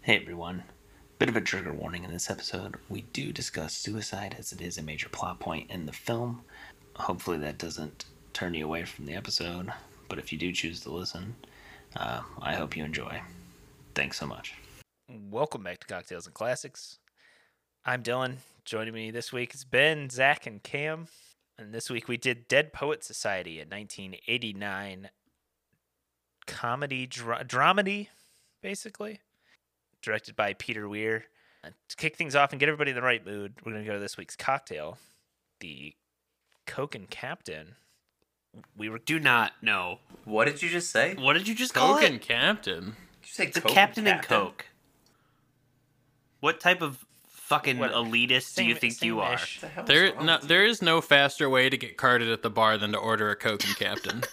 Hey everyone. Bit of a trigger warning in this episode. We do discuss suicide as it is a major plot point in the film. Hopefully that doesn't turn you away from the episode, but if you do choose to listen, I hope you enjoy. Thanks so much. Welcome back to Cocktails and Classics. I'm Dylan. Joining me this week is Ben, Zach, and Cam. And this week we did Dead Poet Society, a 1989 comedy dramedy, basically, directed by Peter Weir. To kick things off and get everybody in the right mood, we're going to go to this week's cocktail, the Coke and Captain. Do not know. What did you just say? What did you just call Coke it? and Captain. Did you say The Coke Captain and Captain? Coke. What type of fucking What- elitist do you think you are? same-ish. What the hell is There, wrong no, with you? there is no faster way to get carded at the bar than to order a Coke and Captain.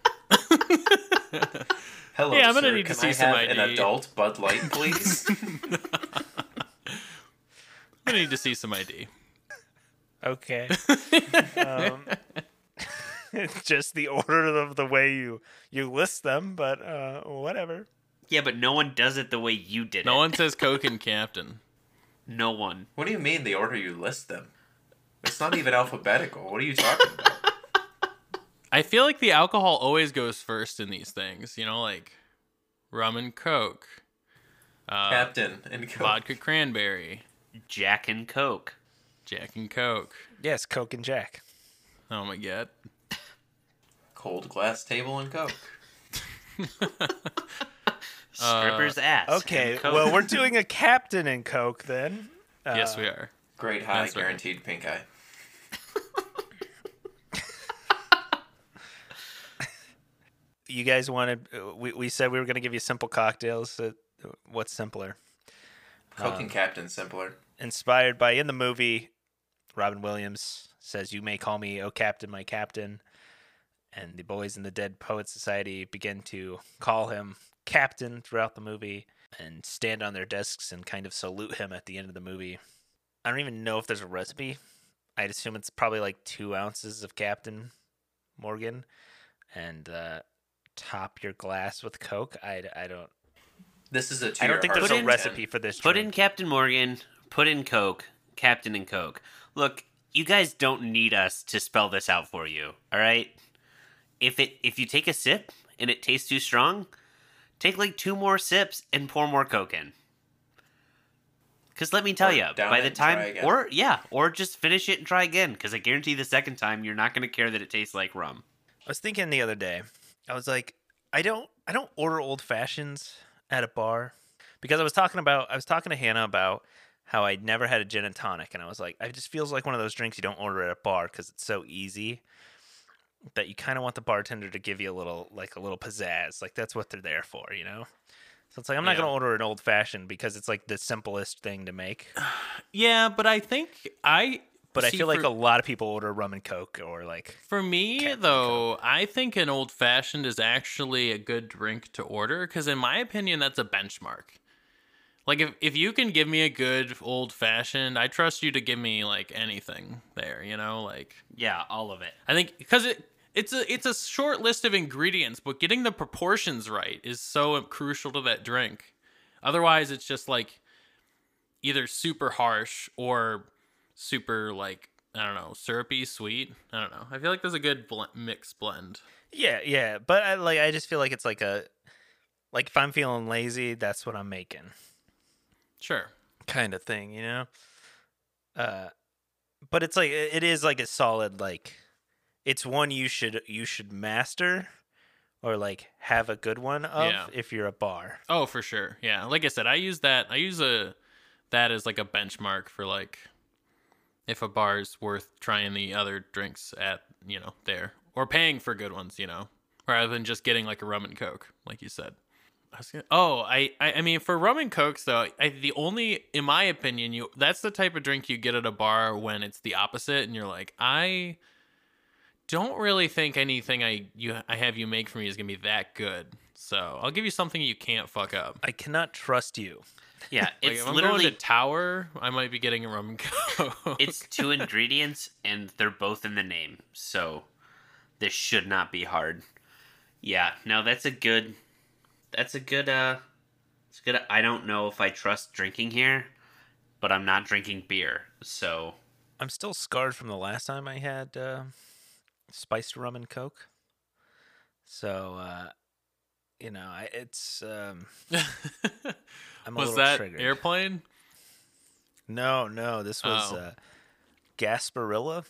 Hello, Yeah, I'm gonna sir. need to Can see I some have an ID. adult Bud Light, please? I need to see some ID. Okay. Just the order of the way you list them, but whatever. Yeah, but no one does it the way you did No it. one says Coke and Captain. No one. What do you mean the order you list them? It's not even alphabetical. What are you talking about? I feel like the alcohol always goes first in these things. You know, like rum and Coke, Captain and Coke. vodka cranberry, Jack and Coke. Jack and Coke. Yes, Coke and Jack. Oh my god. Cold glass table and Coke. Stripper's ass. Okay, and Coke. well, we're doing a Captain and Coke then. Yes, we are. Great high, That's right. guaranteed pink eye. You guys wanted, we said we were going to give you simple cocktails. What's simpler? Coke and Captain simpler. Inspired by, in the movie, Robin Williams says, "You may call me, oh Captain, my Captain." And the boys in the Dead Poet Society begin to call him Captain throughout the movie and stand on their desks and kind of salute him at the end of the movie. I don't even know if there's a recipe. I'd assume it's probably like 2 ounces of Captain Morgan and top your glass with Coke. I don't. This is a I don't think there's Put a in- recipe for this. Put in drink. Captain Morgan, put in Coke, Captain and Coke. Look, you guys don't need us to spell this out for you, all right? If you take a sip and it tastes too strong, take like 2 more sips and pour more Coke in. Because let me tell Or you, down by it the and try time, again. or just finish it and try again. Because I guarantee the second time you're not going to care that it tastes like rum. I was thinking the other day, I was like, I don't order old fashions at a bar because I was talking to Hannah about how I'd never had a gin and tonic, and I was like, it just feels like one of those drinks you don't order at a bar because it's so easy that you kind of want the bartender to give you a little pizzazz, like that's what they're there for, you know. So it's like I'm not Yeah. gonna order an old fashioned because it's like the simplest thing to make. Yeah, but I think But I see, feel like for- a lot of people order rum and Coke or like. For me, Captain though, I think an old fashioned is actually a good drink to order because, in my opinion, that's a benchmark. Like, if you can give me a good old fashioned, I trust you to give me like anything there. You know, like Yeah, all of it. I think because it's a short list of ingredients, but getting the proportions right is so crucial to that drink. Otherwise, it's just like either super harsh or super like, I don't know, syrupy, sweet. I don't know. I feel like there's a good mixed blend. Yeah, but I just feel like it's like if I'm feeling lazy, that's what I'm making, Sure. kind of thing, you know. But it's like it is like a solid like, it's one you should master, or like have a good one of Yeah. if you're a bar. Oh, for sure. Yeah. Like I said, I use that as like a benchmark for like if a bar's worth trying the other drinks at, you know, there, or paying for good ones, you know, rather than just getting like a rum and Coke, like you said. I mean, for rum and Cokes though, the only, in my opinion, that's the type of drink you get at a bar when it's the opposite, and you're like, I don't really think anything I have you make for me is gonna be that good. So I'll give you something you can't fuck up. I cannot trust you. Yeah, Like it's if I'm literally going to Tower, I might be getting a rum and Coke. it's 2 ingredients and they're both in the name, so this should not be hard. Yeah, no, that's a good It's good. I don't know if I trust drinking here, but I'm not drinking beer, so I'm still scarred from the last time I had spiced rum and Coke. So, it's I'm a Was little that triggered. airplane? No, this was Oh. Gasparilla.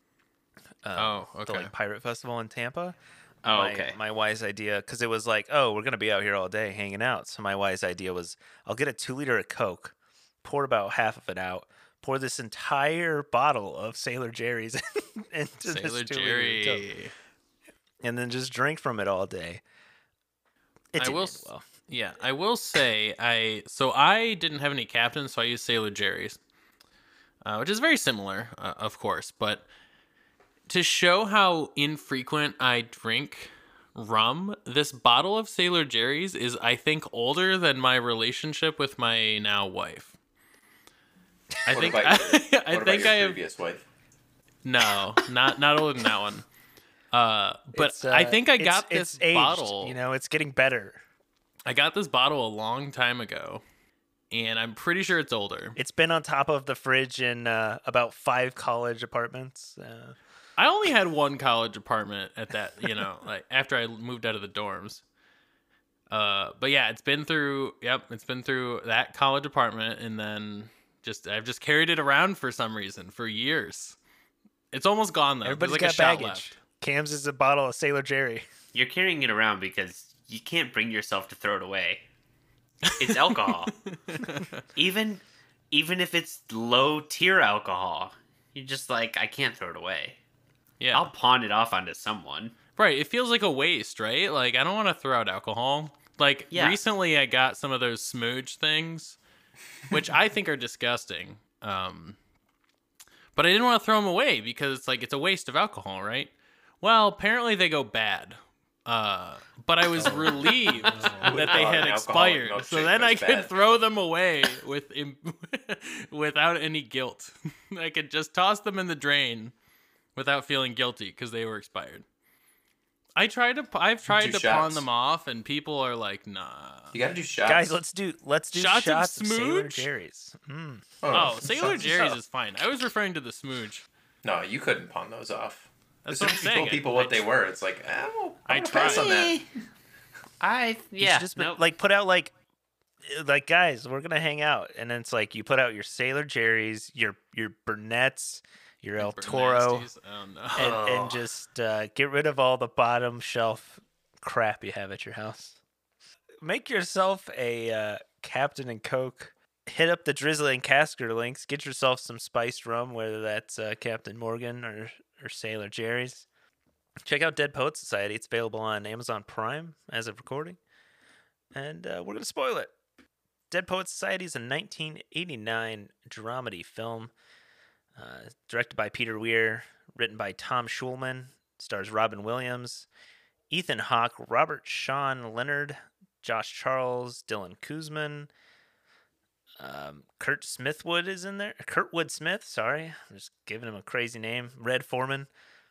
Oh, The okay. pirate festival in Tampa. oh my, okay. My wise idea, because it was like, oh, we're gonna be out here all day hanging out. So my wise idea was, I'll get a 2 liter of Coke, pour about half of it out, pour this entire bottle of Sailor Jerry's into Sailor this 2 liter of Coke, Jerry. and then just drink from it all day. It I didn't will end s- well. Yeah, I will say I didn't have any captains, so I used Sailor Jerry's, which is very similar, of course. But to show how infrequent I drink rum, this bottle of Sailor Jerry's is, I think, older than my relationship with my now wife. I What think about your, I what think about I your have previous wife? no, not older than that one. But It's, I think I got it's this aged, bottle. it's getting better. I got this bottle a long time ago, and I'm pretty sure it's older. It's been on top of the fridge in about 5 college apartments. I only had one college apartment at that, like after I moved out of the dorms. But yeah, it's been through that college apartment, and then I've just carried it around for some reason for years. It's almost gone though. Everybody's There's got like a shot baggage. left. Cam's is a bottle of Sailor Jerry. You're carrying it around because you can't bring yourself to throw it away. It's alcohol. even if it's low tier alcohol, you're just like, I can't throw it away. Yeah. I'll pawn it off onto someone. Right, it feels like a waste, right? Like, I don't want to throw out alcohol. Like, Yeah. recently I got some of those smooge things, which I think are disgusting. But I didn't want to throw them away because it's like, it's a waste of alcohol, right? Well, apparently they go bad. But I was relieved that they God, had an alcoholic expired. So milkshake then I goes could bad. throw them away without any guilt. I could just toss them in the drain without feeling guilty because they were expired. I've tried to pawn shots. them off, and people are like, "Nah." You gotta do shots. Guys, let's do Shots shots, of of Sailor smooge? Jerry's. Oh, Sailor shots of Jerry's stuff. is fine. I was referring to the smooge. No, you couldn't pawn those off. That's As soon what I'm as you saying. told people what they were, it's like, I I'm gonna pass tried. on that. You should just put out like guys, we're gonna hang out, and then it's like you put out your Sailor Jerry's, your Burnett's, your El Toro, Bernasties. Oh no. and just get rid of all the bottom shelf crap you have at your house. Make yourself a Captain and Coke. Hit up the Drizzling Casker links. Get yourself some spiced rum, whether that's Captain Morgan or Sailor Jerry's. Check out Dead Poet Society. It's available on Amazon Prime as of recording. And we're going to spoil it. Dead Poet Society is a 1989 dramedy film directed by Peter Weir, written by Tom Schulman, stars Robin Williams, Ethan Hawke, Robert Sean Leonard, Josh Charles, Dylan Kuzman, Kurt Smithwood is in there. Kurtwood Smith, sorry. I'm just giving him a crazy name. Red Foreman.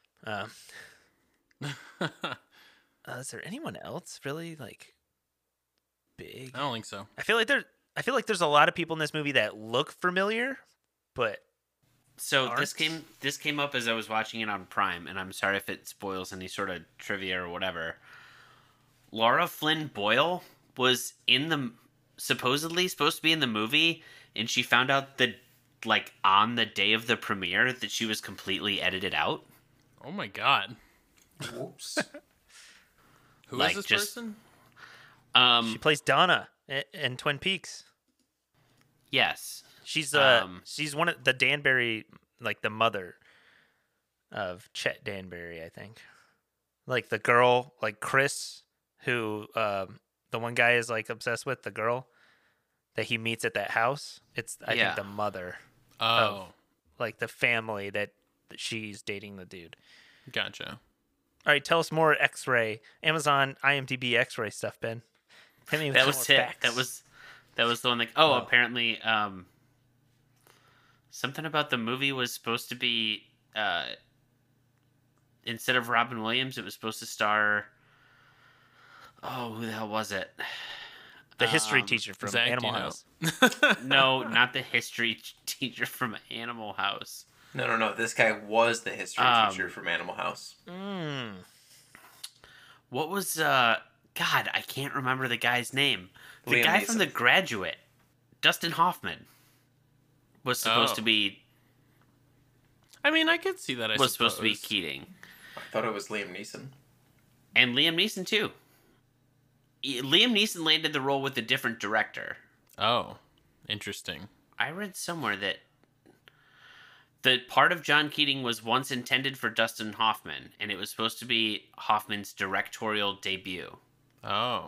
Is there anyone else really big? I don't think so. I feel like there's a lot of people in this movie that look familiar, but So Aren't? this came up as I was watching it on Prime, and I'm sorry if it spoils any sort of trivia or whatever. Laura Flynn Boyle was supposedly supposed to be in the movie, and she found out that on the day of the premiere that she was completely edited out. Oh my god. Whoops. Who is Like, this just- person? she plays Donna in Twin Peaks. Yes. She's one of the Danbury, the mother of Chet Danbury, I think. Like the girl, Chris, who the one guy is obsessed with, the girl that he meets at that house. It's I Yeah. think the mother, Oh, the family that she's dating the dude. gotcha. All right, tell us more X-ray, Amazon, IMDb X-ray stuff, Ben. Hit me with That some was more it. facts. That was the one Oh. apparently something about the movie was supposed to be instead of Robin Williams, it was supposed to star who the hell was it? The history teacher from Zach, do Animal you know? House. No, not the history teacher from Animal House. No. This guy was the history teacher from Animal House. What was God, I can't remember the guy's name. The Liam guy from Neeson. The Graduate, Dustin Hoffman, was supposed to be I mean, I could see that. I was supposed to be suppose. Keating. I thought it was Liam Neeson. And Liam Neeson too. Liam Neeson landed the role with a different director. Oh, interesting. I read somewhere that the part of John Keating was once intended for Dustin Hoffman, and it was supposed to be Hoffman's directorial debut. Oh,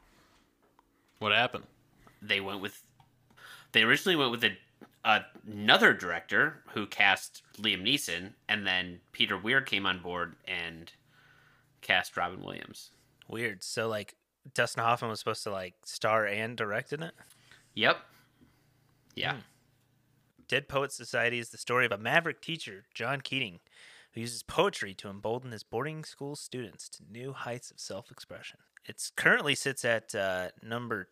what happened? They originally went with another director who cast Liam Neeson, and then Peter Weir came on board and cast Robin Williams. Weird. So like Dustin Hoffman was supposed to like star and direct in it. Yep. Yeah. Dead Poets Society is the story of a maverick teacher, John Keating, who uses poetry to embolden his boarding school students to new heights of self-expression. It currently sits at number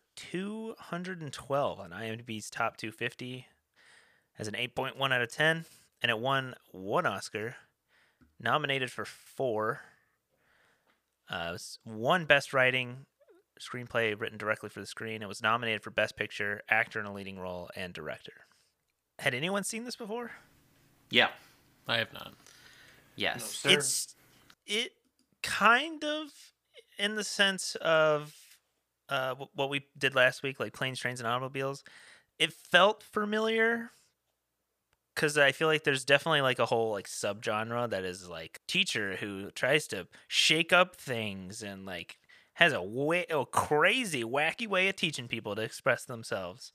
212 on IMDb's top 250, has an 8.1 out of 10, and it won 1 Oscar, nominated for 4. It was 1 Best Writing, screenplay written directly for the screen. It was nominated for Best Picture, Actor in a Leading Role, and Director. Had anyone seen this before? Yeah. I have not. No, Yes. sir. It kind of in the sense of what we did last week, like Planes, Trains, and Automobiles. It felt familiar because I feel like there's definitely like a whole like subgenre that is like teacher who tries to shake up things and like has a crazy, wacky way of teaching people to express themselves.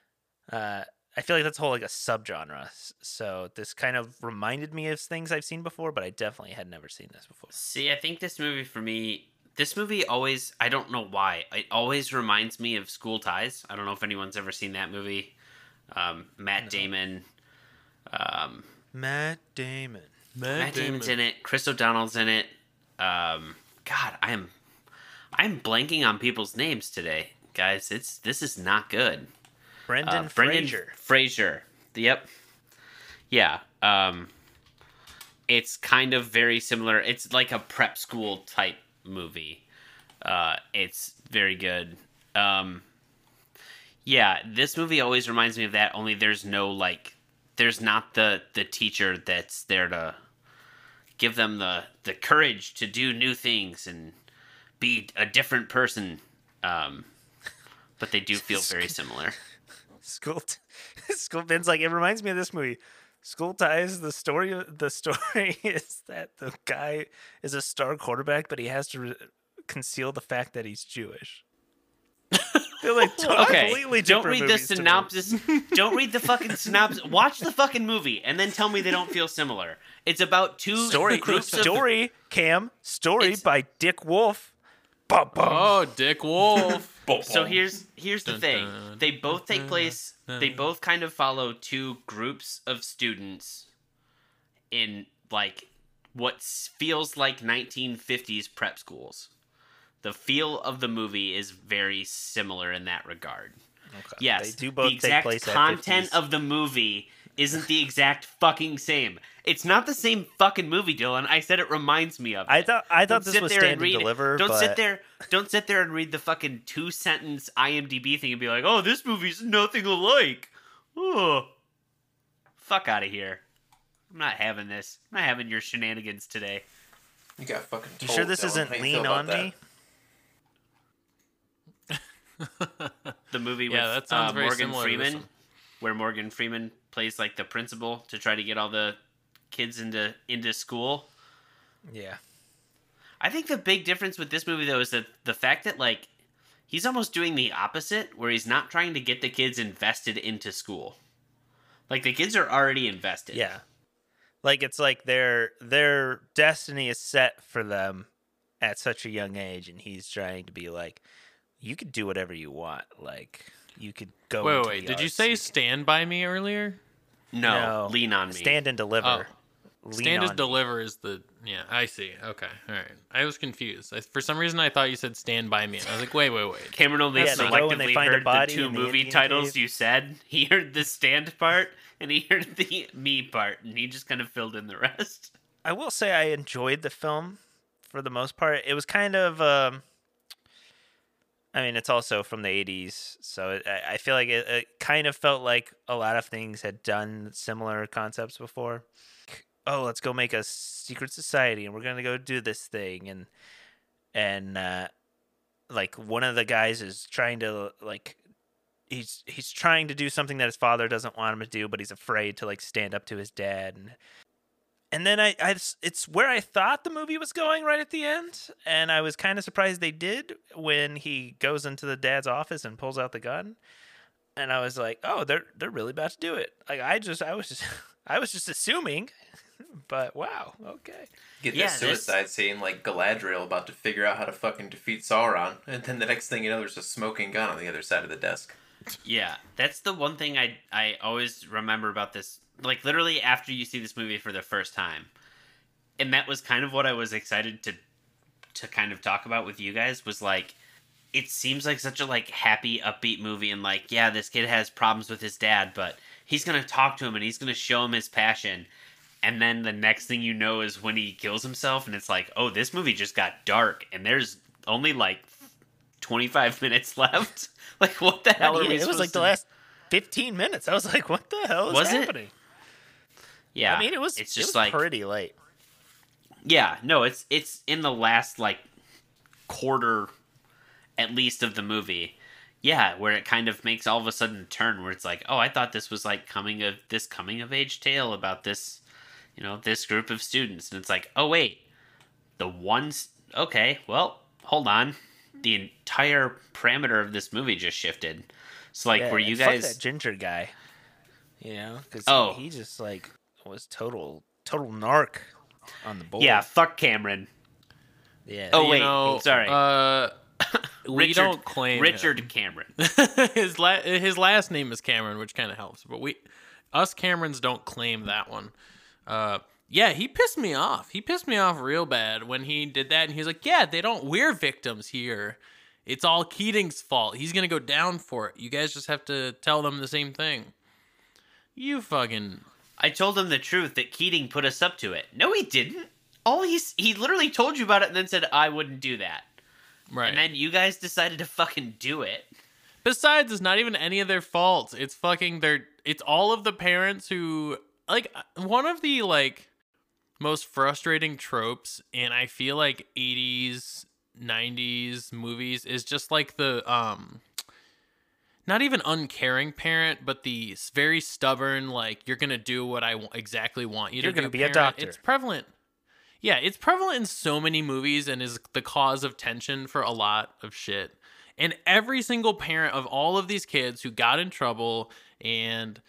I feel like that's a whole like a subgenre. So this kind of reminded me of things I've seen before, but I definitely had never seen this before. See, I think this movie always, I don't know why, it always reminds me of School Ties. I don't know if anyone's ever seen that movie. Matt Damon. Matt Damon. Matt Damon's in it. Chris O'Donnell's in it. God, I'm blanking on people's names today, guys. This is not good. Brendan Fraser. Fraser. Yep. Yeah. It's kind of very similar. It's like a prep school type movie. It's very good. Yeah, this movie always reminds me of that, only there's not the teacher that's there to give them the courage to do new things and be a different person. But they do feel very similar. School Ben's like, it reminds me of this movie. School Ties. The story is that the guy is a star quarterback, but he has to conceal the fact that he's Jewish. They're like completely don't different read the movies to me. synopsis. Don't read the fucking synopsis. Watch the fucking movie and then tell me they don't feel similar. It's about two groups of... Story It's- by Dick Wolf. Bum, bum. Oh, Dick Wolf. So here's the Dun, thing. dun, They both take place. They both kind of follow two groups of students in like what feels like 1950s prep schools. The feel of the movie is very similar in that regard. Okay. Yes, They do both the take exact place at content 50s. of the movie isn't the exact fucking same. It's not the same fucking movie, Dylan. I said it reminds me of it. I thought Don't this sit was there Stand and and read- Deliver. Don't but sit there and read the fucking 2-sentence IMDb thing and be like, "Oh, this movie's nothing alike." Oh, fuck out of here! I'm not having this. I'm not having your shenanigans today. You got fucking You told, sure this Dylan. isn't How you Lean feel about on that? Me? The movie Yeah, with that sounds very Morgan similar to this Freeman, one. where Morgan Freeman plays like the principal to try to get all the kids into school. Yeah. I think the big difference with this movie though is that the fact that like he's almost doing the opposite, where he's not trying to get the kids invested into school. Like the kids are already invested. Yeah. Like it's like their destiny is set for them at such a young age, and he's trying to be like, you could do whatever you want. Like you could go. into Wait. the Did you arts, say could- Stand By Me earlier? No, Lean on Me. Stand and Deliver. Oh. Lean Stand on as Me. Deliver is the Yeah, I see. Okay, all right. I was confused. For some reason, I thought you said Stand By Me. And I was like, wait. Cameron only Yeah, they go and they selectively find a heard the body two in the movie Indian titles cave. you said. He heard the stand part, and he heard the me part, and he just kind of filled in the rest. I will say I enjoyed the film for the most part. It was kind of, I mean, it's also from the 80s, so I feel like it kind of felt like a lot of things had done similar concepts before. Oh, let's go make a secret society, and we're gonna go do this thing, and like one of the guys is trying to like he's trying to do something that his father doesn't want him to do, but he's afraid to like stand up to his dad, and then it's where I thought the movie was going right at the end, and I was kind of surprised they did when he goes into the dad's office and pulls out the gun, and I was like, oh, they're really about to do it. Like I was just assuming, but wow, okay. Get Yeah, this suicide scene like Galadriel about to figure out how to fucking defeat Sauron, and then the next thing you know, there's a smoking gun on the other side of the desk. Yeah, that's the one thing I always remember about this. Like, literally after you see this movie for the first time. And that was kind of what I was excited to kind of talk about with you guys, was like, it seems like such a like happy, upbeat movie, and like, yeah, this kid has problems with his dad, but he's gonna talk to him and he's gonna show him his passion. And then the next thing you know is when he kills himself, and it's like, oh, this movie just got dark, and there's only like 25 minutes left. Like, what the hell are we It was like the last 15 minutes. I was like, what the hell is happening? Yeah, I mean, it was just like pretty late. Yeah, no, it's in the last like quarter at least of the movie. Yeah, where it kind of makes all of a sudden turn where it's like, oh, I thought this was like coming of age tale about this, this group of students, and it's like, oh wait, okay, well, hold on, the entire parameter of this movie just shifted. So like, were you fuck guys that ginger guy? Because Oh. he just like was total narc on the board. Yeah, fuck Cameron. Yeah. Oh You wait, know, sorry. We don't claim Richard him. Cameron. his last name is Cameron, which kind of helps. But us Camerons don't claim that one. Yeah, he pissed me off. He pissed me off real bad when he did that, and he was like, "Yeah, we're victims here. It's all Keating's fault. He's gonna go down for it. You guys just have to tell them the same thing." You fucking. I told him the truth that Keating put us up to it. No, he didn't. He literally told you about it and then said I wouldn't do that. Right. And then you guys decided to fucking do it. Besides, it's not even any of their faults. It's fucking it's all of the parents who, like, one of the, like, most frustrating tropes in, I feel like, 80s, 90s movies is just, like, the, not even uncaring parent, but the very stubborn, like, you're gonna do what I exactly want you to do. You're gonna be a parent. doctor. It's prevalent. Yeah, it's prevalent in so many movies and is the cause of tension for a lot of shit. And every single parent of all of these kids who got in trouble and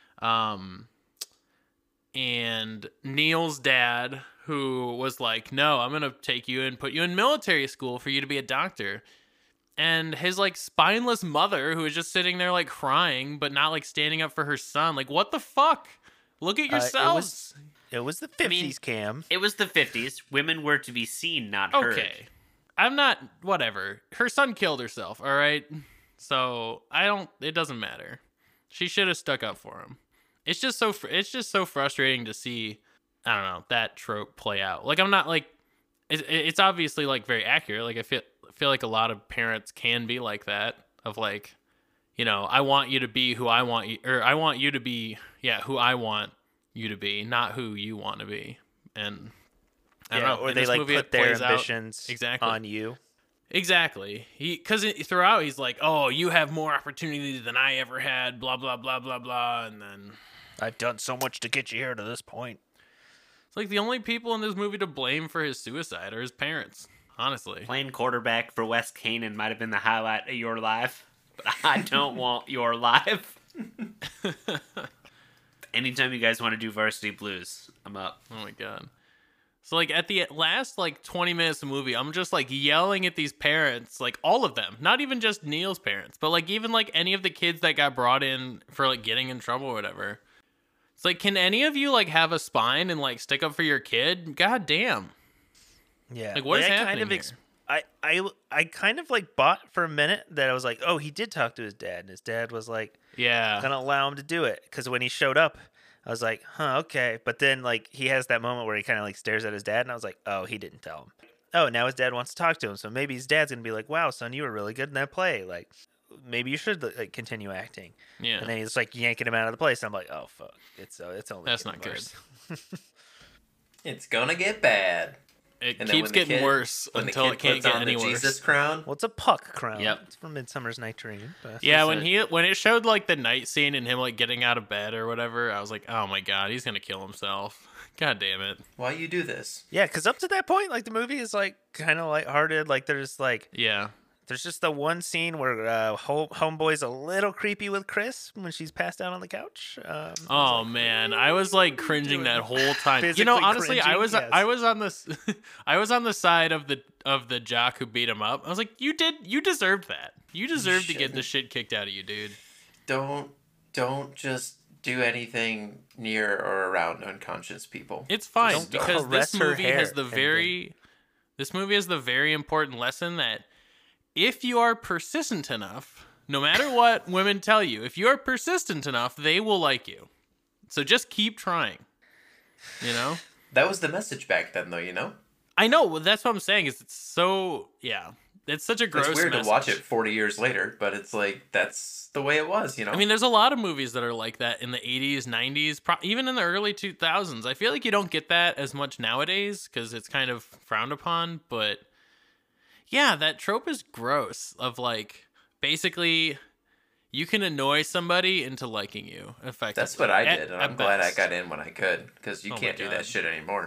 Neil's dad, who was like, no, I'm going to take you and put you in military school for you to be a doctor. And his like spineless mother, who is just sitting there like crying, but not like standing up for her son. Like, what the fuck? Look at yourselves. It was the 50s, mean, Cam. It was the 50s. Women were to be seen, not heard. Okay. I'm not, whatever. Her son killed herself, all right? So, it doesn't matter. She should have stuck up for him. It's just so frustrating to see, I don't know, that trope play out. Like, I'm not like, it's obviously like very accurate. Like, I feel like a lot of parents can be like that, of like, I want you to be who I want you, or I want you to be, who I want you to be, not who you want to be. And I don't know. Or in they this like movie, put it their plays out ambitions exactly on you. Exactly. Because throughout he's like, "Oh, you have more opportunity than I ever had." Blah blah blah blah blah. And then I've done so much to get you here to this point. it's like the only people in this movie to blame for his suicide are his parents. Honestly. Playing quarterback for West Canaan might have been the highlight of your life, but I don't want your life. Anytime you guys want to do Varsity Blues, I'm up. Oh my god. So like at the last like 20 minutes of the movie, I'm just like yelling at these parents, like all of them, not even just Neil's parents, but like even like any of the kids that got brought in for like getting in trouble or whatever. It's It's like, can any of you like have a spine and like stick up for your kid? God damn. Yeah. Like, what is I happening kind of here? I kind of like bought for a minute that I was like, oh, he did talk to his dad, and his dad was like Yeah. gonna allow him to do it, because when he showed up, I was like, huh, okay. But then like he has that moment where he kind of like stares at his dad, and I was like, oh, he didn't tell him. Oh, now his dad wants to talk to him, so maybe his dad's gonna be like, wow, son, you were really good in that play. Like, maybe you should like continue acting. Yeah. And then he's like yanking him out of the place. And I'm like, oh fuck, it's only That's getting not good. worse. It's gonna get bad. It And then keeps when the getting kid- worse When until the it kid can't puts get on any the worse. Jesus crown. Well, it's a Puck crown. Yep. It's from Midsummer's Night Dream. But Yeah, That's when it showed like the night scene and him like getting out of bed or whatever, I was like, oh my god, he's gonna kill himself. God damn it. Why you do this? yeah, because up to that point, like the movie is like kind of lighthearted. Like there's just the one scene where homeboy's a little creepy with Chris when she's passed out on the couch. Oh man, I was like cringing that whole time. You know, Physically honestly, I cringing? was Yes. I was on this I was on the side of the jock who beat him up. I was like, you deserved that. You deserved to get the shit kicked out of you, dude. Don't just do anything near or around unconscious people. It's fine Don't because caress this her movie hair has the and very important lesson that if you are persistent enough, no matter what women tell you, if you are persistent enough, they will like you. So just keep trying. You know? That was the message back then, though. You know, I know. Well, that's what I'm saying. Is it's so it's such a gross. it's weird message. to watch it 40 years later, but it's like that's the way it was. You know, I mean, there's a lot of movies that are like that in the 80s, 90s, even in the early 2000s. I feel like you don't get that as much nowadays because it's kind of frowned upon. But yeah, that trope is gross of like basically you can annoy somebody into liking you effectively. that's what I At- did, and at I'm glad I best. got in when I could, because you Oh my can't do God. that shit anymore.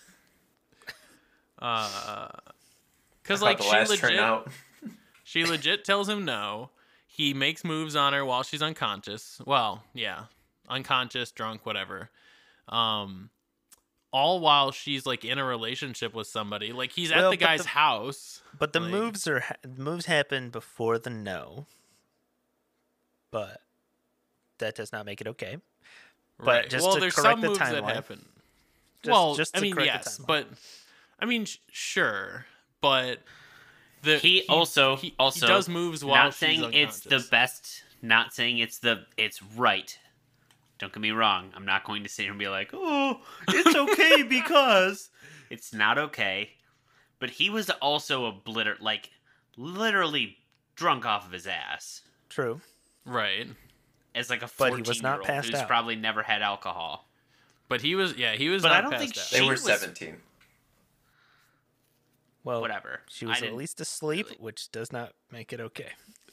Because I like thought the last train out. she legit tells him no. He makes moves on her while she's unconscious. Well, yeah, unconscious, drunk, whatever. All while she's like in a relationship with somebody. Like he's at Well, the but guy's the- house. But the Like- moves happen before the no. But that does not make it okay. Right. just well, to there's correct some the moves that timeline. happen. Just I to mean, correct the yes, timeline. but I mean, sure, but He also does moves while not she's saying it's the unconscious. best, not saying it's right. Don't get me wrong. I'm not going to sit here and be like, oh, it's okay because it's not okay. But he was also literally drunk off of his ass True. Right. as like a But he 14-year-old was not passed who's out. probably never had alcohol. But he was But not I don't passed think out. They She were was- 17. Well, Whatever. she was I at didn't- least asleep, really- which does not make it okay.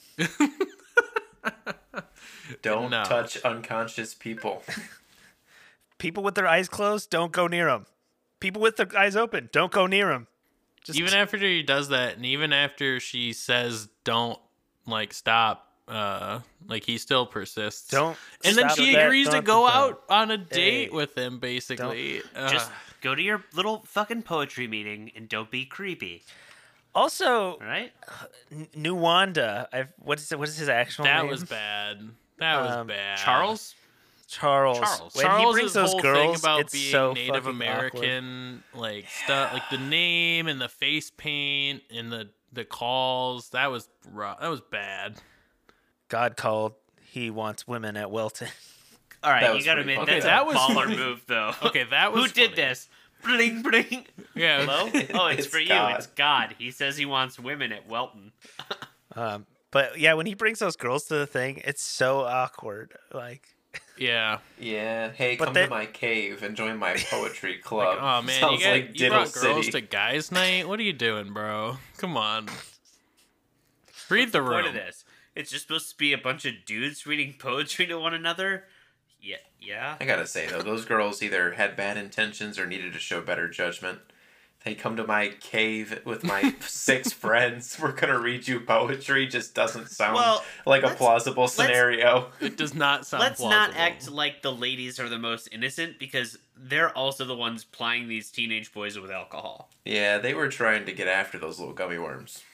Don't No. touch unconscious people. People with their eyes closed, don't go near them. People with their eyes open, don't go near them. Just Even after he does that, and even after she says don't like stop, like he still persists. don't. And then stop she that, agrees to don't, go don't. out on a date Hey, with him, basically. Just go to your little fucking poetry meeting and don't be creepy. Also, All right? New Wanda. What is his actual that name? was bad. That was Um, bad. Charles? Charles. Charles. When he Charles' brings those whole girls, thing about it's being so Native fucking American, like stuff, like the name and the face paint and the calls. That was rough. That was bad. God called. He wants women at Welton. All right, That you was gotta pretty admit, funny. that's Okay, that a was baller funny. move, though. Okay, that was Who did funny. this? Bling, bling. Yeah. Hello? Oh, it's It's for you. God. It's God. He says he wants women at Welton. But yeah, when he brings those girls to the thing, it's so awkward. Like, Yeah. Yeah. Hey, But come they- to my cave and join my poetry club. Oh man, Sounds you like you Diddle brought girls City. to guys' night. What are you doing, bro? Come on. Read the Point room. of this. It's just supposed to be a bunch of dudes reading poetry to one another. Yeah. I gotta say though, those girls either had bad intentions or needed to show better judgment. They come to my cave with my 6 friends. We're gonna read you poetry. Just doesn't sound Well, like a let's- plausible scenario. It does not sound Let's plausible. not act like the ladies are the most innocent because they're also the ones plying these teenage boys with alcohol. Yeah, they were trying to get after those little gummy worms.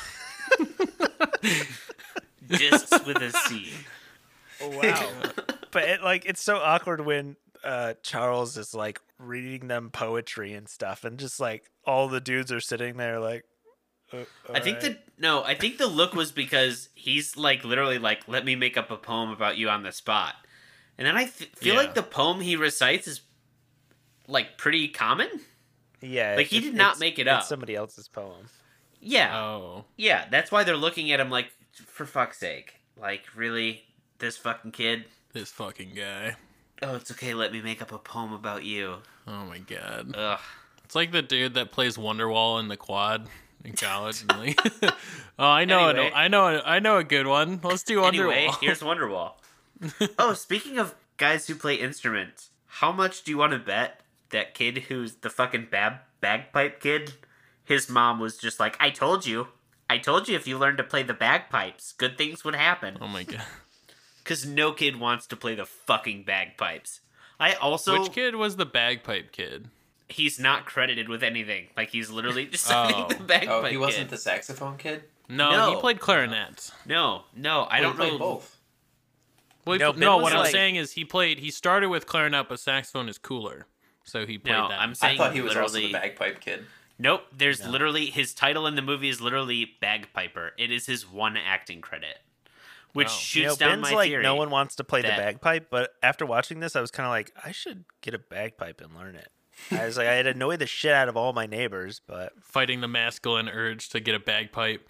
Discs with a C. wow. But it's so awkward when Charles is like reading them poetry and stuff, and just like all the dudes are sitting there like. I think the look was because he's like literally like, let me make up a poem about you on the spot, and then I feel like the poem he recites is like pretty common. Yeah, like he did not make it up. It's somebody else's poem. Yeah. Oh. Yeah, that's why they're looking at him like, for fuck's sake, like really, this fucking kid. This fucking guy. Oh, it's okay. Let me make up a poem about you. Oh my god. Ugh. It's like the dude that plays Wonderwall in the quad in college. And like, oh, I know Anyway. it. I know a good one. Let's do Wonderwall. Anyway, here's Wonderwall. Oh, speaking of guys who play instruments, how much do you want to bet that kid who's the fucking bagpipe kid, his mom was just like, I told you if you learned to play the bagpipes, good things would happen. Oh my god. Because no kid wants to play the fucking bagpipes. I also... Which kid was the bagpipe kid? He's not credited with anything. Like, he's literally just signing the bagpipe Oh, he wasn't kid. the saxophone kid? No, No. he played clarinet. No, I don't He played know. both. Well, No, no, Ben was what I'm like- saying is he started with clarinet, but saxophone is cooler. So he played No, that. I'm saying I thought he was also literally... the bagpipe kid. Nope, there's literally... His title in the movie is literally Bagpiper. It is his one acting credit. Which Oh. shoots down Ben's my like, theory. no one wants to play the that- bagpipe, but after watching this, I was kind of like, I should get a bagpipe and learn it. I was like, I'd annoy the shit out of all my neighbors, but Fighting the masculine urge to get a bagpipe.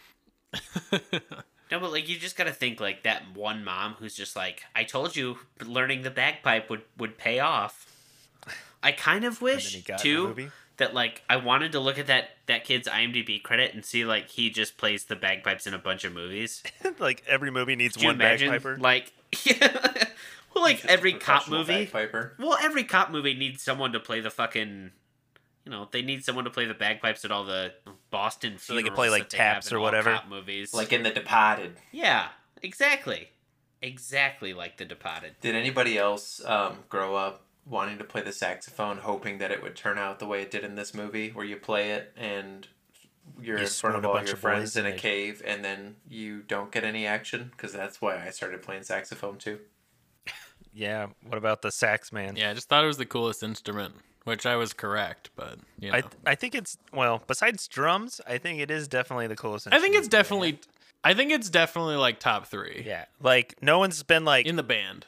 No, but like you just gotta think like that one mom who's just like, I told you learning the bagpipe would pay off. I kind of and then wish he got in the too movie. that like I wanted to look at that kid's IMDb credit and see like he just plays the bagpipes in a bunch of movies. Like every movie needs Could you one imagine? bagpiper. Like, yeah. Well, like Just a every cop professional movie. bagpiper. Well, every cop movie needs someone to play the fucking. They need someone to play the bagpipes at all the Boston So they can funerals play, like, that they have taps in or all whatever? Cop movies. Like in The Departed. Yeah, exactly. Exactly like The Departed. Did anybody else grow up wanting to play the saxophone, hoping that it would turn out the way it did in this movie, where you play it and you're You in front of swoon a all bunch your of friends boys in a and they- cave, and then you don't get any action? Because that's why I started playing saxophone too. Yeah. What about the sax man? Yeah, I just thought it was the coolest instrument, which I was correct, but you know. I think it's besides drums, I think it is definitely the coolest. I think it's instrument definitely like top 3 Yeah, like no one's been like in the band.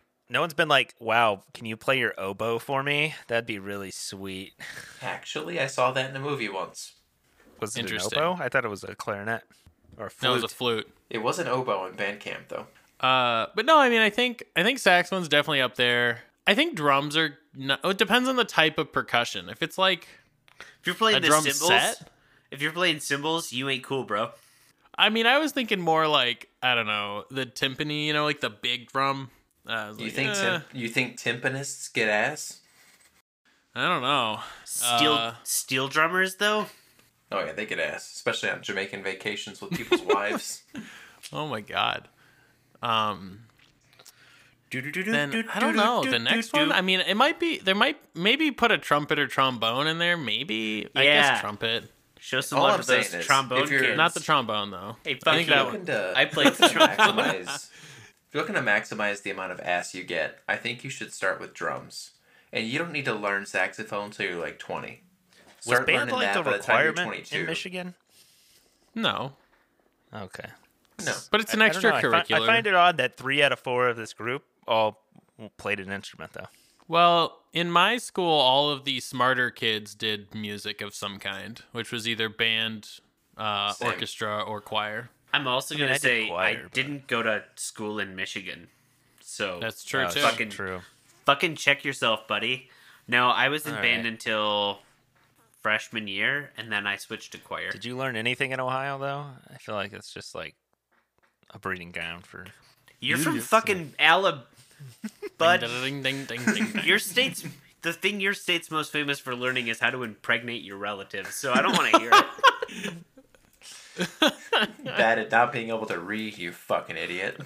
wow, can you play your oboe for me? That'd be really sweet. Actually, I saw that in a movie once. Was it an Interesting. oboe? I thought it was a clarinet or a flute. No, it was a flute. It was an oboe in band camp, though. But no, I mean, I think saxophone's definitely up there. I think drums are. It depends on the type of percussion. If it's like If you're playing a the drum cymbals, set, if you're playing cymbals, you ain't cool, bro. I mean, I was thinking more like I don't know the timpani, like the big drum. I was You like, think you think timpanists get ass? I don't know. Steel drummers though. Oh yeah, they get ass, especially on Jamaican vacations with people's wives. Oh my god. Then I don't know the next one. I mean, it might be there might maybe put a trumpet or trombone in there. Maybe I Yeah. guess trumpet. Show some All love I'm to those saying is, trombone if you're- kids. Not the trombone though. Hey, I fuck think you. that Looking one. to- I played the to trombone. maximize. If you're looking to maximize the amount of ass you get, I think you should start with drums. And you don't need to learn saxophone until you're like 20. Was Start band learning like that a by the time you're requirement 22. in Michigan? No, Okay. No. but it's an I don't know, extracurricular. I find it odd that 3 out of 4 of this group all played an instrument, though. Well, in my school, all of the smarter kids did music of some kind, which was either band, Same. orchestra, or choir. I'm also I mean, gonna I did say choir, I but- didn't go to school in Michigan, so That's true Oh, too. fucking- true. fucking check yourself, buddy. No, I was in All band right. until freshman year, and then I switched to choir. Did you learn anything in Ohio, though? I feel like it's just like a breeding ground for. You're from Idiots. fucking Alabama, bud. Ding, ding, ding, ding, ding. Your state's the thing. Your state's most famous for learning is how to impregnate your relatives. So I don't want to hear it. Bad at not being able to read, you fucking idiot.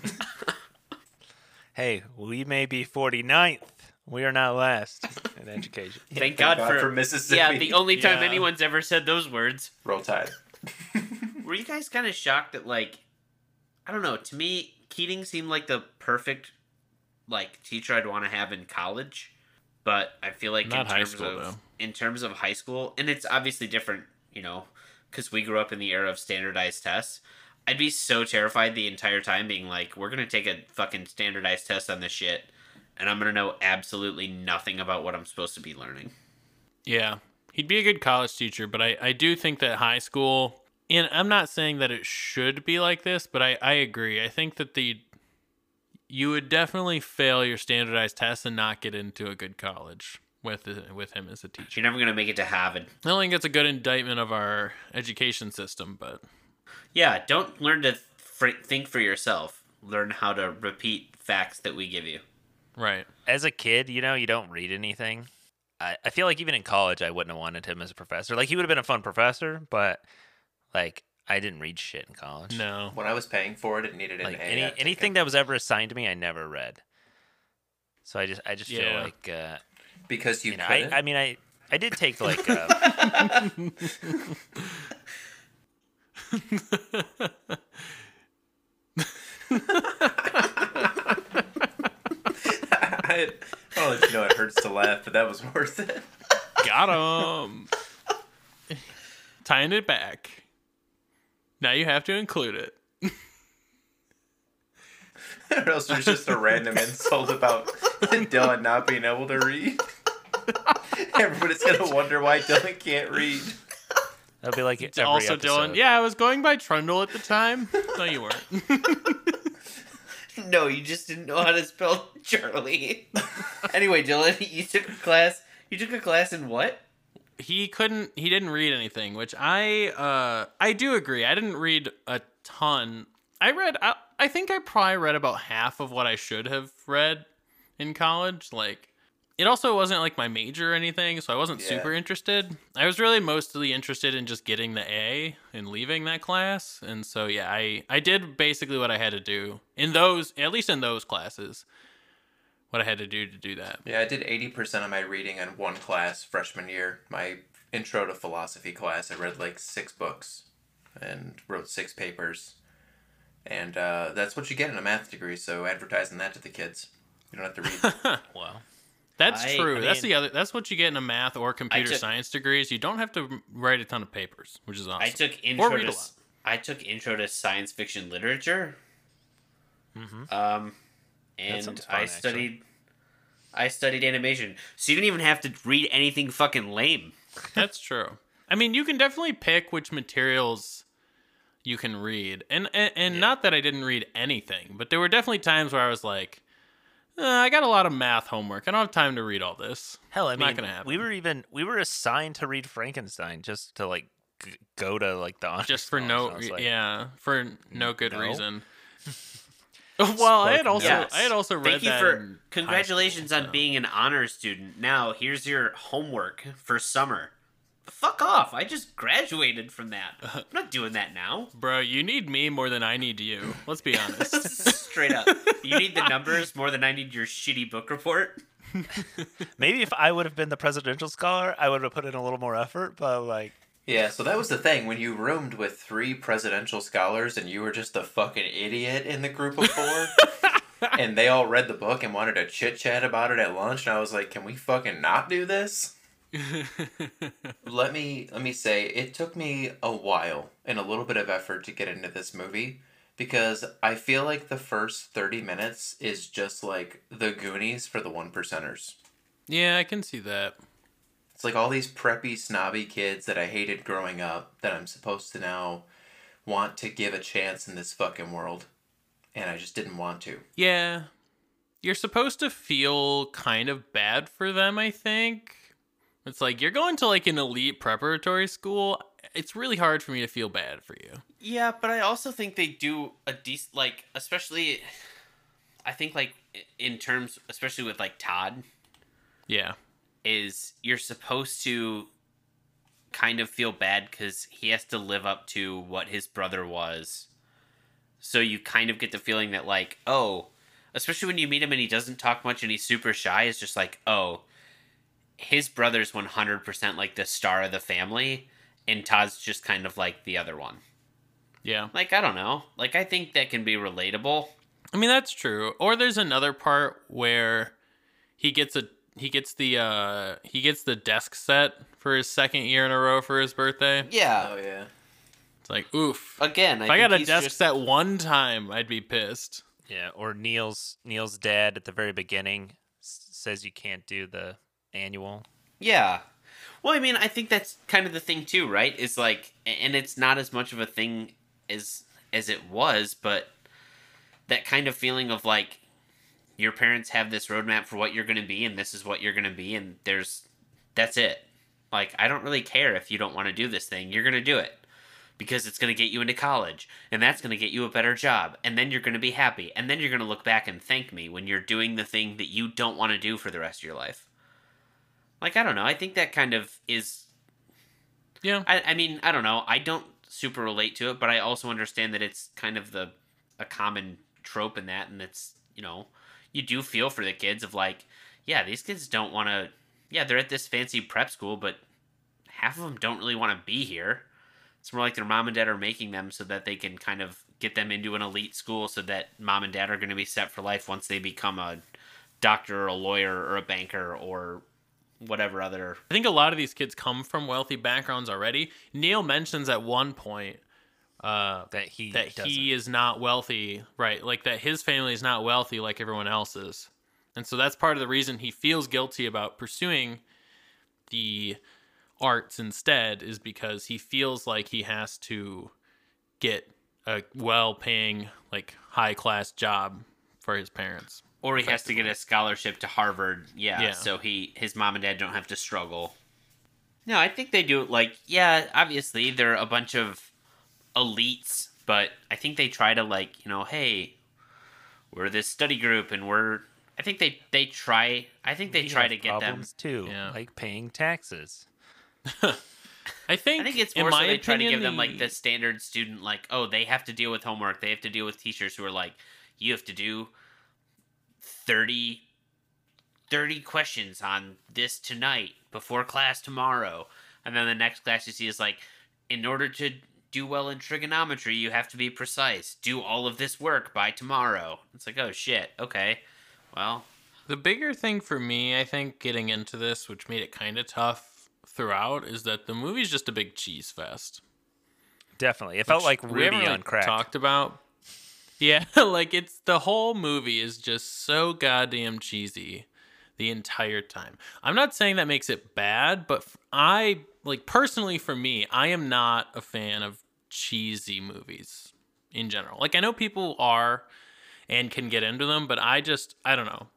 Hey, we may be 49th. We are not last in education. Thank God for Mississippi. Yeah, the only time Yeah. anyone's ever said those words. Roll Tide. Were you guys kind of shocked that, like, I don't know, to me, Keating seemed like the perfect like teacher I'd want to have in college, but I feel like Not in high terms school, of though. in terms of high school, and it's obviously different, because we grew up in the era of standardized tests. I'd be so terrified the entire time, being like, "We're gonna take a fucking standardized test on this shit, and I'm gonna know absolutely nothing about what I'm supposed to be learning." Yeah, he'd be a good college teacher, but I do think that high school, and I'm not saying that it should be like this, but I agree. I think that you would definitely fail your standardized tests and not get into a good college with him as a teacher. You're never gonna make it to Harvard. I don't think it's a good indictment of our education system, but Yeah, don't learn to think for yourself. Learn how to repeat facts that we give you. right. As a kid, you don't read anything. I feel like even in college, I wouldn't have wanted him as a professor. Like, he would have been a fun professor, but, like, I didn't read shit in college. No. When I was paying for it, it needed an Like, A. I'd take anything it. that was ever assigned to me, I never read. So I just feel Yeah. like, Because you, I couldn't? mean, I did take, like, I'll let you know it hurts to laugh, but that was worth it. Got him. Tying it back. Now you have to include it. Or else there's just a random insult about Dylan not being able to read. Everybody's gonna wonder why Dylan can't read. that'll be like every Also, episode. Dylan. Yeah, I was going by Trundle at the time. No, you weren't. No, you just didn't know how to spell Charlie. Anyway, Dylan, you took a class. You took a class in what? He didn't read anything, which I do agree. I didn't read a ton. I think I probably read about half of what I should have read in college. Like, it also wasn't like my major or anything, so I wasn't Yeah. super interested. I was really mostly interested in just getting the A and leaving that class. And so yeah, I did basically what I had to do in those, at least in those classes, what I had to do that. Yeah, I did 80% of my reading in one class freshman year. My intro to philosophy class, I read like 6 books and wrote 6 papers. And that's what you get in a math degree, so advertising that to the kids. You don't have to read. Wow. That's I true. mean- That's what you get in a math or computer took- science degrees. You don't have to write a ton of papers, which is awesome. I took Or read a lot. I took intro to science fiction literature. Mhm. And sounds fun, I studied animation. So you didn't even have to read anything fucking lame. That's true. I mean, you can definitely pick which materials you can read, and not that I didn't read anything, but there were definitely times where I was like, I got a lot of math homework. I don't have time to read all this. Hell, I Not mean, gonna happen. we were assigned to read Frankenstein just to like go to like the honors Just for college, no, and I was like, for no good no. reason. Well, I had Spoken also Yes. I had also read Thank you that. for in congratulations high school, on so. being an honor student. Now here's your homework for summer. Fuck off! I just graduated from that. I'm not doing that now. Bro, you need me more than I need you. Let's be honest. Straight up, you need the numbers more than I need your shitty book report. maybe if I would have been the presidential scholar, I would have put in a little more effort. But like, Yeah, so that was the thing. When you roomed with 3 presidential scholars and you were just a fucking idiot in the group of 4, and they all read the book and wanted to chit-chat about it at lunch, and I was like, can we fucking not do this? Let me say, it took me a while and a little bit of effort to get into this movie, because I feel like the first 30 minutes is just like the Goonies for the 1%ers. Yeah, I can see that. It's like all these preppy, snobby kids that I hated growing up that I'm supposed to now want to give a chance in this fucking world. And I just didn't want to. Yeah. You're supposed to feel kind of bad for them, I think. It's like, you're going to like an elite preparatory school. It's really hard for me to feel bad for you. Yeah, but I also think they do a decent, like, especially, I think, like, in terms, especially with, like, Todd, Yeah. is you're supposed to kind of feel bad because he has to live up to what his brother was. So you kind of get the feeling that, like, oh, especially when you meet him and he doesn't talk much and he's super shy, it's just like, oh, his brother's 100% like the star of the family, and Todd's just kind of like the other one. Yeah. Like, I don't know. Like, I think that can be relatable. I mean, that's true. Or there's another part where he gets the desk set for his second year in a row for his birthday. Yeah. Oh yeah. It's like, oof. Again, If I got a desk set one time, I'd be pissed. Yeah, or Neil's dad at the very beginning says you can't do the annual. Yeah. Well, I mean, I think that's kind of the thing too, right? Is like, and it's not as much of a thing as it was, but that kind of feeling of like your parents have this roadmap for what you're going to be, and this is what you're going to be, and that's it. Like, I don't really care if you don't want to do this thing. You're going to do it because it's going to get you into college, and that's going to get you a better job, and then you're going to be happy, and then you're going to look back and thank me when you're doing the thing that you don't want to do for the rest of your life. Like, I don't know. I think that kind of is... Yeah. I mean, I don't know. I don't super relate to it, but I also understand that it's kind of a common trope in that, and it's, you know, you do feel for the kids of like, yeah, these kids don't want to... Yeah, they're at this fancy prep school, but half of them don't really want to be here. It's more like their mom and dad are making them so that they can kind of get them into an elite school so that mom and dad are going to be set for life once they become a doctor or a lawyer or a banker or whatever other... I think a lot of these kids come from wealthy backgrounds already. Neil mentions at one point That he is not wealthy, right? Like that his family is not wealthy like everyone else's. And so that's part of the reason he feels guilty about pursuing the arts instead, is because he feels like he has to get a well-paying, like high-class job for his parents. Or he has to get a scholarship to Harvard, Yeah. so his mom and dad don't have to struggle. No, I think they do, like, yeah, obviously they're a bunch of elites, but I think they try to, like, you know, hey, we're this study group, and I think they try to get them... problems too, Yeah. like paying taxes. I think it's in more so my they try to opinion, give them, like, the standard student, like, oh, they have to deal with homework, they have to deal with teachers who are like, you have to do 30 questions on this tonight before class tomorrow. And then the next class you see is like, in order to do well in trigonometry, you have to be precise. Do all of this work by tomorrow. It's like, oh shit, okay. Well, the bigger thing for me, I think, getting into this, which made it kind of tough throughout, is that the movie's just a big cheese fest. Definitely, it felt like We haven't Rudy really on crack. talked about. Yeah, like it's the whole movie is just so goddamn cheesy the entire time. I'm not saying that makes it bad, but I like personally for me, I am not a fan of cheesy movies in general. Like I know people are and can get into them, but I don't know.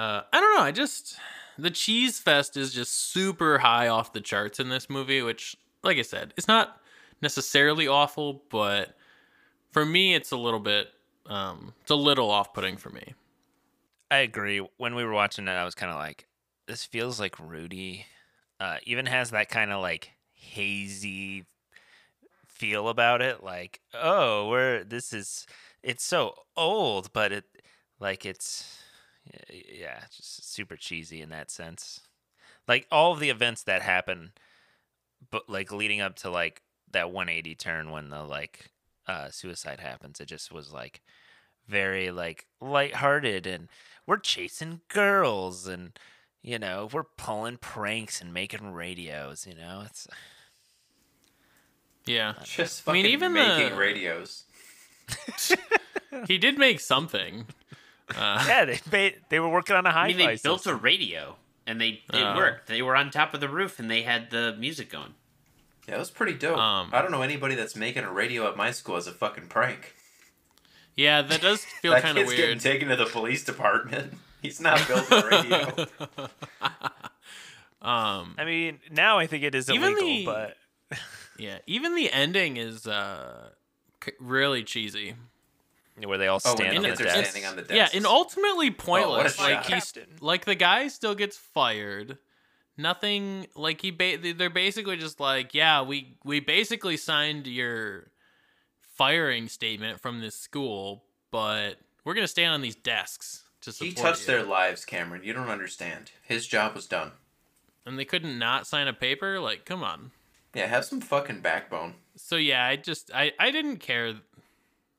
The cheese fest is just super high off the charts in this movie, which, like I said, it's not necessarily awful, but for me, it's a little off-putting for me. I agree. When we were watching it, I was kind of like, this feels like Rudy. Even has that kind of like hazy feel about it. Like, oh, it's so old, but it's just super cheesy in that sense. Like all of the events that happen, but like leading up to like that 180 turn when the like suicide happens, it just was like very like lighthearted, and we're chasing girls, and you know we're pulling pranks and making radios. You know, it's Yeah. Just I mean, fucking even making radios. He did make something. yeah. They were working on a I hi-fi mean, they built system. a radio, and it Oh. worked. They were on top of the roof, and they had the music going. Yeah, it was pretty dope. I don't know anybody that's making a radio at my school as a fucking prank. Yeah, that does feel That kind of kid's getting weird. taken to the police department. He's not building a radio. I mean, now I think it is Even illegal, the- but Yeah, even the ending is really cheesy. where they all Oh, when stand the on the kids are desk. standing on the Yeah, desks. and ultimately pointless. what a Like shot. he's like the guy still gets fired. Nothing like they're basically just like, yeah, we basically signed your firing statement from this school, but we're gonna stand on these desks to support He touched you. their lives, Cameron. You don't understand. His job was done. And they couldn't not sign a paper. Like, come on. Yeah, have some fucking backbone. So yeah, I didn't care.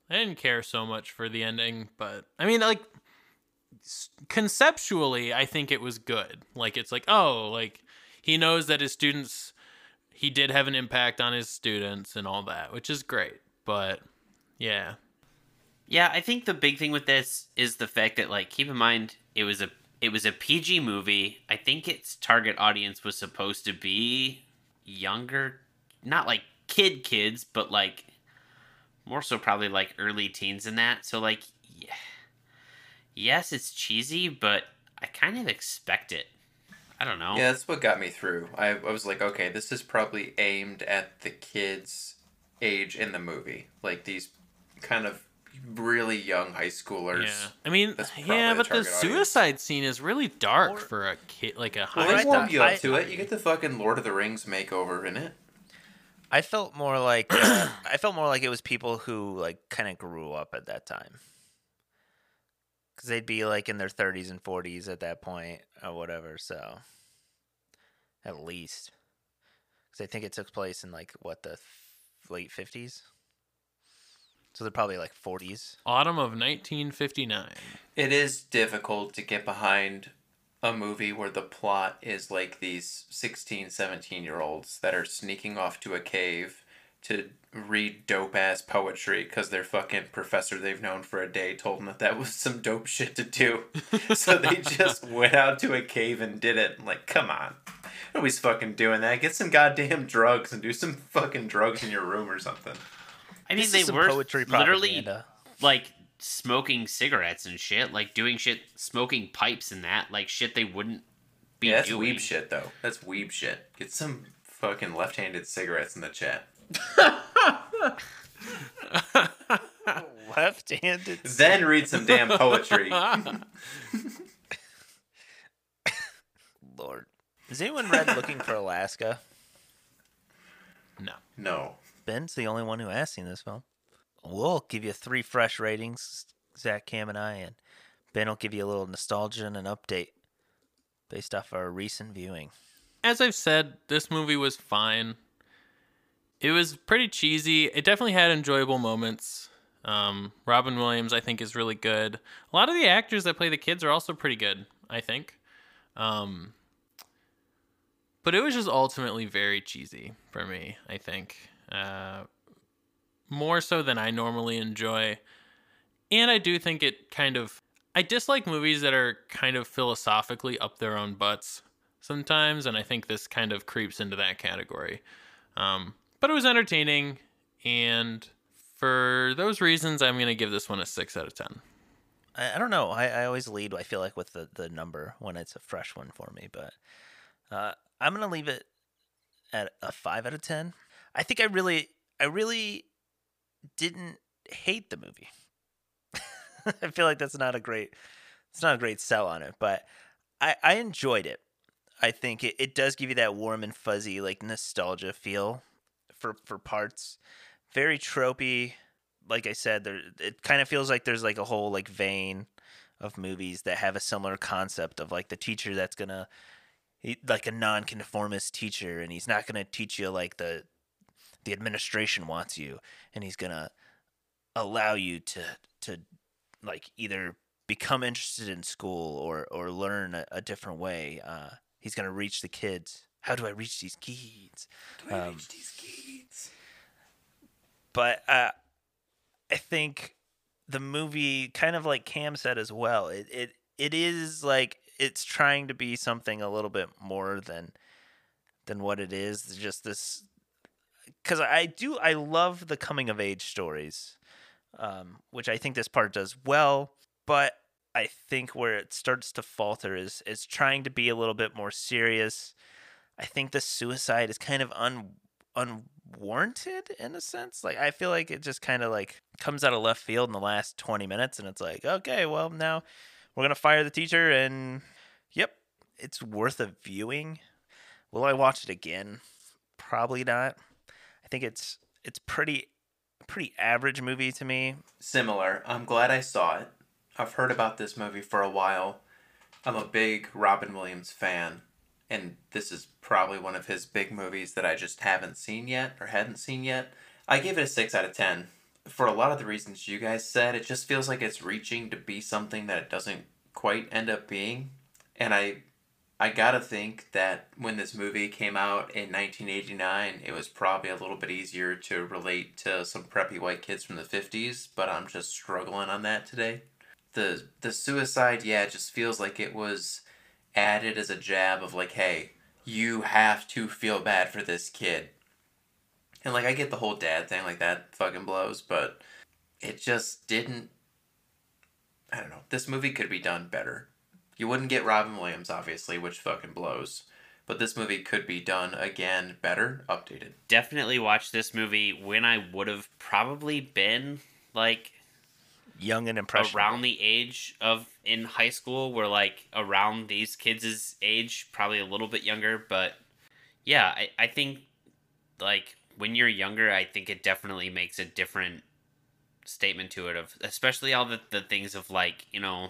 I didn't care so much for the ending, but I mean, like, conceptually, I think it was good. Like, it's like, oh, like, he knows that his students, he did have an impact on his students and all that, which is great. But yeah. Yeah, I think the big thing with this is the fact that, like, keep in mind it was a PG movie. I think its target audience was supposed to be younger, not like kids, but like more so probably like early teens in that. So like, yeah, yes, it's cheesy, but I kind of expect it. I don't know. Yeah, that's what got me through. I was like, okay, this is probably aimed at the kids' age in the movie. Like these kind of really young high schoolers. Yeah. I mean, That's probably yeah, the but the target audience. suicide scene is really dark for a kid, like a Well, high they school. warm you up to it. You get the fucking Lord of the Rings makeover in it. I felt more like it was people who like kind of grew up at that time, because they'd be like in their 30s and 40s at that point or whatever. So at least, because I think it took place in like what the late 50s, so they're probably like 40s. Autumn of 1959. It is difficult to get behind a movie where the plot is like these 16, 17-year-olds that are sneaking off to a cave to read dope-ass poetry because their fucking professor they've known for a day told them that that was some dope shit to do. So they just went out to a cave and did it. Like, come on. Nobody's fucking doing that. Get some goddamn drugs and do some fucking drugs in your room or something. I mean, This they is some were poetry literally propaganda. like smoking cigarettes and shit, like doing shit, smoking pipes and that, like shit they wouldn't be Yeah, that's doing. weeb shit, though. That's weeb shit. Get some fucking left-handed cigarettes in the chat. Left-handed. Then read some damn poetry. Lord, has anyone read Looking for Alaska? No. No. Ben's the only one who has seen this film. We'll give you 3 fresh ratings, Zach, Cam, and I, and Ben will give you a little nostalgia and an update based off our recent viewing. As I've said, this movie was fine. It was pretty cheesy. It definitely had enjoyable moments. Robin Williams, I think, is really good. A lot of the actors that play the kids are also pretty good, I think. But it was just ultimately very cheesy for me, I think. More so than I normally enjoy. And I do think it kind of... I dislike movies that are kind of philosophically up their own butts sometimes, and I think this kind of creeps into that category. But it was entertaining, and for those reasons, I'm going to give this one a 6 out of 10. I don't know. I always lead, I feel like, with the number when it's a fresh one for me, but I'm going to leave it at a 5 out of 10. I think I really didn't hate the movie. I feel like it's not a great sell on it, but I enjoyed it. I think it does give you that warm and fuzzy, like, nostalgia feel for parts. Very tropey. Like I said, it kind of feels like there's like a whole like vein of movies that have a similar concept of like the teacher that's gonna, like a nonconformist teacher, and he's not gonna teach you like the administration wants you, and he's gonna allow you to like either become interested in school or learn a different way. He's gonna reach the kids. How do I reach these kids? But I think the movie, kind of like Cam said as well, it is like it's trying to be something a little bit more than what it is. Just this, because I love the coming of age stories, which I think this part does well. But I think where it starts to falter is trying to be a little bit more serious. I think the suicide is kind of unwarranted in a sense. Like, I feel like it just kind of like comes out of left field in the last 20 minutes, and it's like, okay, well, now we're gonna fire the teacher, and yep, it's worth a viewing. Will I watch it again? Probably not. I think it's pretty average movie to me. Similar. I'm glad I saw it. I've heard about this movie for a while. I'm a big Robin Williams fan, and this is probably one of his big movies that I just haven't seen yet or hadn't seen yet. I give it a 6 out of 10. for a lot of the reasons you guys said, it just feels like it's reaching to be something that it doesn't quite end up being. And I gotta think that when this movie came out in 1989, it was probably a little bit easier to relate to some preppy white kids from the 50s, but I'm just struggling on that today. The suicide, yeah, it just feels like it was added as a jab of like, hey, you have to feel bad for this kid. And like, I get the whole dad thing, like that fucking blows, but it just didn't. I don't know. This movie could be done better. You wouldn't get Robin Williams, obviously, which fucking blows. But this movie could be done again better, updated. Definitely watch this movie when I would have probably been like Young and impressionable. around the age of in high school, where like around these kids' age, probably a little bit younger. But yeah, I think like when you're younger, I think it definitely makes a different statement to it, of especially all the things of like, you know,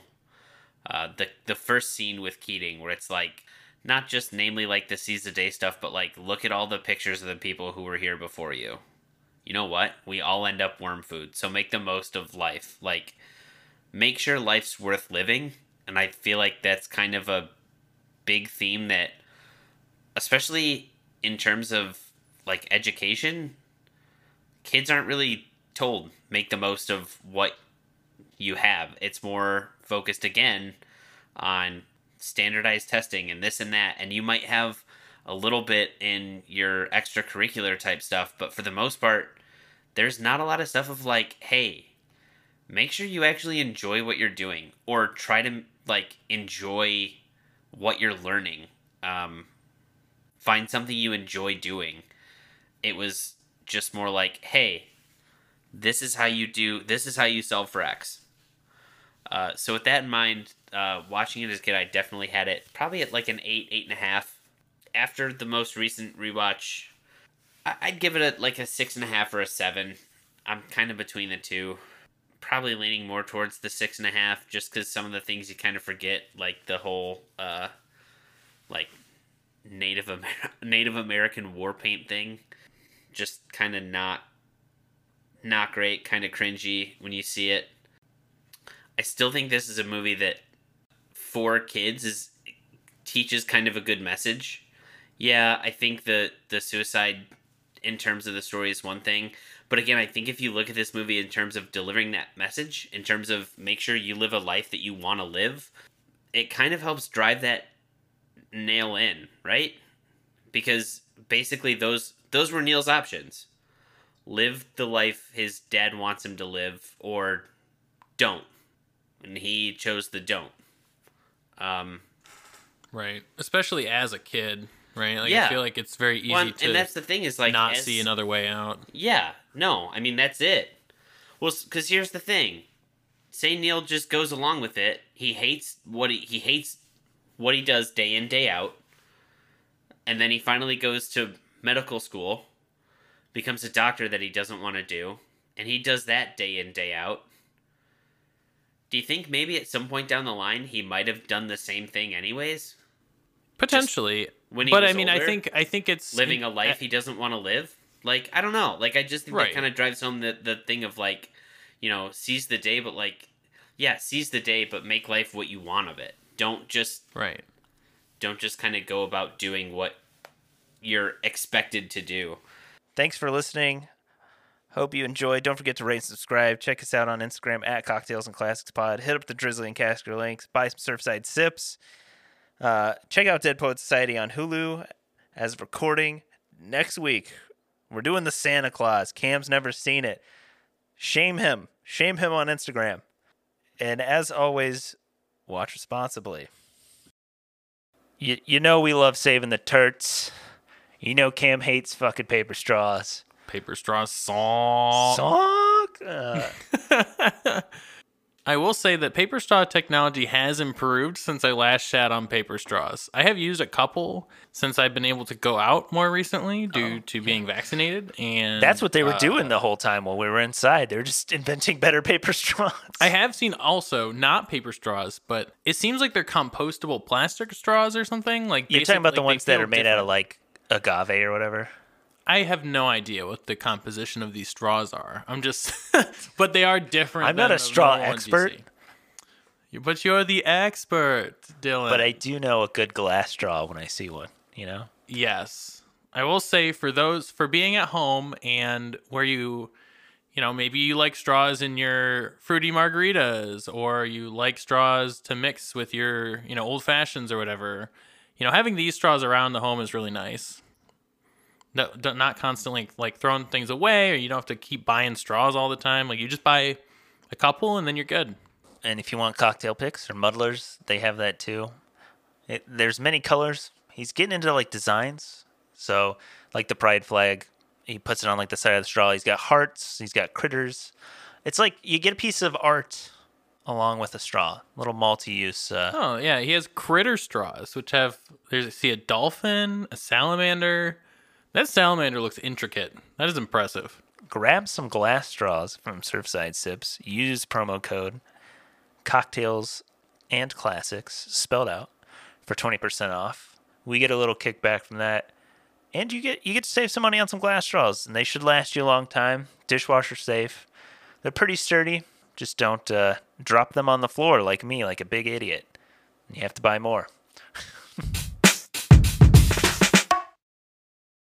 the first scene with Keating, where it's like not just namely like the seize the day stuff, but like look at all the pictures of the people who were here before you. You know what? We all end up worm food, so make the most of life. Like, make sure life's worth living, and I feel like that's kind of a big theme that, especially in terms of like education, kids aren't really told make the most of what you have. It's more focused again on standardized testing and this and that, and you might have a little bit in your extracurricular type stuff, but for the most part, there's not a lot of stuff of like, hey, make sure you actually enjoy what you're doing, or try to like enjoy what you're learning. Find something you enjoy doing. It was just more like, hey, this is how you solve for X. So with that in mind, watching it as a kid, I definitely had it probably at like an 8.5. After the most recent rewatch, I'd give it like a 6.5 or a 7. I'm kind of between the two. Probably leaning more towards the 6.5, just because some of the things you kind of forget, like the whole like Native American war paint thing, just kind of not great, kind of cringy when you see it. I still think this is a movie that for kids teaches kind of a good message. Yeah, I think the suicide in terms of the story is one thing, but again, I think if you look at this movie in terms of delivering that message, in terms of make sure you live a life that you want to live, it kind of helps drive that nail in, right? Because basically those were Neil's options. Live the life his dad wants him to live, or don't. And he chose the don't. Right. Especially as a kid, right? Like, Yeah. I feel like it's very easy to and that's the thing is like not see another way out. Yeah, no, I mean that's it. Well, because here's the thing: say Neil just goes along with it. He hates what he does day in day out, and then he finally goes to medical school, becomes a doctor that he doesn't want to do, and he does that day in day out. Do you think maybe at some point down the line he might have done the same thing anyways? Potentially, when he but was I mean, older, I think it's living a life he doesn't want to live. Like, I don't know. Like, I just think Right. that kind of drives home the thing of like, you know, seize the day, but like, yeah, seize the day, but make life what you want of it. Don't just right. kind of go about doing what you're expected to do. Thanks for listening. Hope you enjoyed. Don't forget to rate and subscribe. Check us out on Instagram at Cocktails and Classics Pod. Hit up the Drizzly and Casker links. Buy some Surfside Sips. Check out Dead Poet Society on Hulu as of recording. Next week, we're doing the Santa Claus. Cam's never seen it. Shame him. Shame him on Instagram. And as always, watch responsibly. You know we love saving the turts. You know Cam hates fucking paper straws. Paper straw song. I will say that paper straw technology has improved since I last shat on paper straws. I have used a couple since I've been able to go out more recently due to being vaccinated, and That's what they were doing the whole time while we were inside. They were just inventing better paper straws. I have seen also not paper straws, but it seems like they're compostable plastic straws or something. Like You're talking about the like, ones they that feel are made out of different. like agave or whatever. I have no idea what the composition of these straws are. I'm just, but they are different. I'm not than a the straw normal ones you expert. see. But you're the expert, Dylan. But I do know a good glass straw when I see one, you know? Yes. I will say for being at home and where maybe you like straws in your fruity margaritas, or you like straws to mix with your, old fashions or whatever. Having these straws around the home is really nice. Not constantly like throwing things away, or you don't have to keep buying straws all the time. Like you just buy a couple and then you're good. And if you want cocktail picks or muddlers, they have that too. There's many colors. He's getting into like designs. So like the pride flag, he puts it on like the side of the straw. He's got hearts. He's got critters. It's like you get a piece of art along with a straw. Little multi-use. Oh yeah, he has critter straws, which see a dolphin, a salamander. That salamander looks intricate. That is impressive. Grab some glass straws from Surfside Sips. Use promo code cocktails and classics spelled out for 20% off. We get a little kickback from that. And you get to save some money on some glass straws, and they should last you a long time. Dishwasher safe. They're pretty sturdy. Just don't drop them on the floor like me, like a big idiot. You have to buy more.